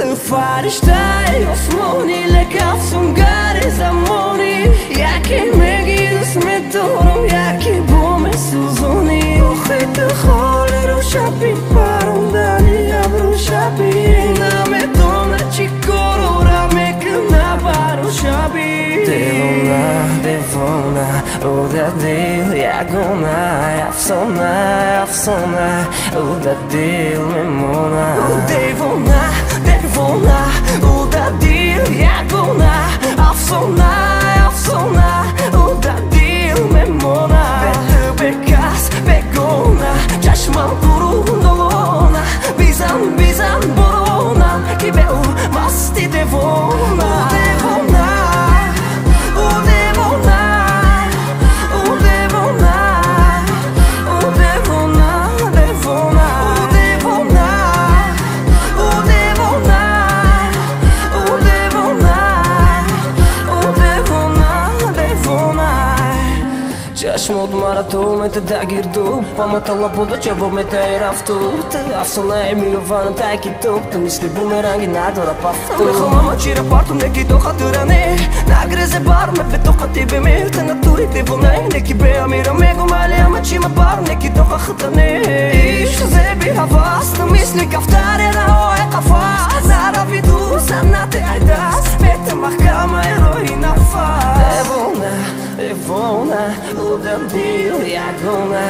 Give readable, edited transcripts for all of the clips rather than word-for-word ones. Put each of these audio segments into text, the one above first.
فرشته آسمانی لکفسون گر زمانی یکی میگی دوست میدارم یکی بوم سوزونی آخه تو خاله رو شبی پروندنی ابرو شبی نمیدونه چی کارو را میکنه برو شبی دیوونه او در دل یگونه افسانه او در دل میمونه دیوونه او در دل یگونه افسانه او در دل میمونه به کس بگونه چشمم برون دلونه بیزن برونم که به او مستی دیوونه چشمات مرا تو متدگیر دو پامه طلب جواب میده رفتو افسانه میروانم تکی تو مثل بومرنگی نداره پفتو میخوام اما چی رو پارتم نکی تو خاطرانه نگرزه برمه به تو خطیبه میرته نتوری دیوانه نکی بیا میرم میگم علی اما چی ما برم نکی تو خطرانه عشق زیبی هواست مثل کفتر رهای قفاز نروی دور سنت عدست بیت محکمه روی نفس دیوانه او در دل یگونه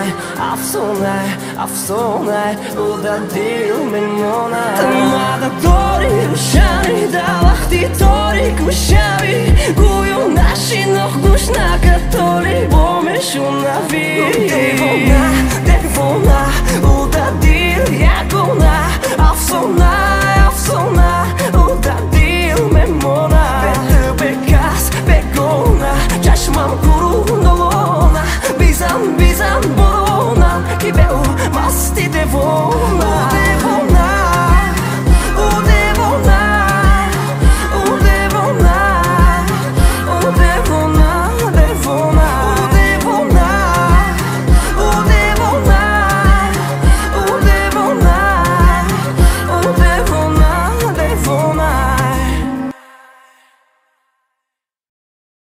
افسانه او در دل میمونه تمام داری روشنی در وقتی تاریک میشوی گویو نشینخ گوش نکرد تاری با میشنوی دیوانه او در دل یگونه افسانه او در دل میمونه به کس بگونه چشمم برون دلونه بیزن برونم که به او مستی دیوونه